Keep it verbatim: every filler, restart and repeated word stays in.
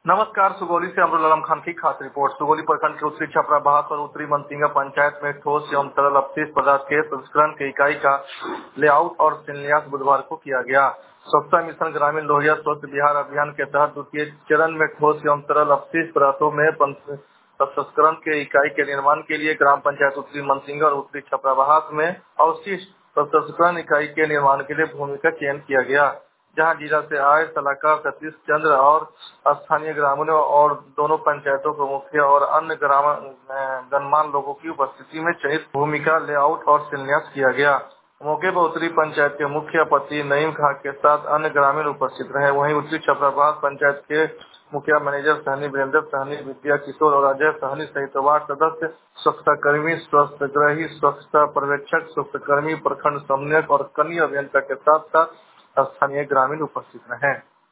नमस्कार। सुगौली से अमरुल आलम खान की खास रिपोर्ट। सुगौली प्रखंड के उत्तरी छपरा बहास और उत्तरी मनसिंगा पंचायत में ठोस एवं तरल अपशिष्ट पदार्थ के संस्करण की इकाई का लेआउट और शिलान्यास बुधवार को किया गया। स्वच्छता मिशन ग्रामीण लोहिया स्वच्छ बिहार अभियान के तहत द्वितीय चरण में ठोस एवं तरल अपशिष्ट पदार्थों में प्रसंस्करण के इकाई के निर्माण के लिए ग्राम पंचायत उत्तरी मनसिंगा और उत्तरी छपरा बहास में अवशिष्ट प्रसंस्करण इकाई के निर्माण के लिए भूमि का चयन किया गया, जहां जिला से आए सलाहकार सतीश चंद्र और स्थानीय ग्रामीणों और दोनों पंचायतों के मुखिया और अन्य गणमान्य लोगों की उपस्थिति में चयनित भूमि का लेआउट और शिलान्यास किया गया। मौके पर उत्तरी पंचायत के मुखिया पति नईम खां के साथ अन्य ग्रामीण उपस्थित रहे। वहीं उत्तरी छपराबाद पंचायत के मुखिया मैनेजर सहनी वीरेंद्र सहनी, विद्या किशोर और अजय सहनी सहित वार्ड सदस्य, स्वच्छता कर्मी, स्वच्छताग्रही, स्वच्छता पर्यवेक्षक, स्वच्छता कर्मी, प्रखंड समन्वयक और कनीय अभियंता के साथ साथ स्थानीय ग्रामीण उपस्थित रहे।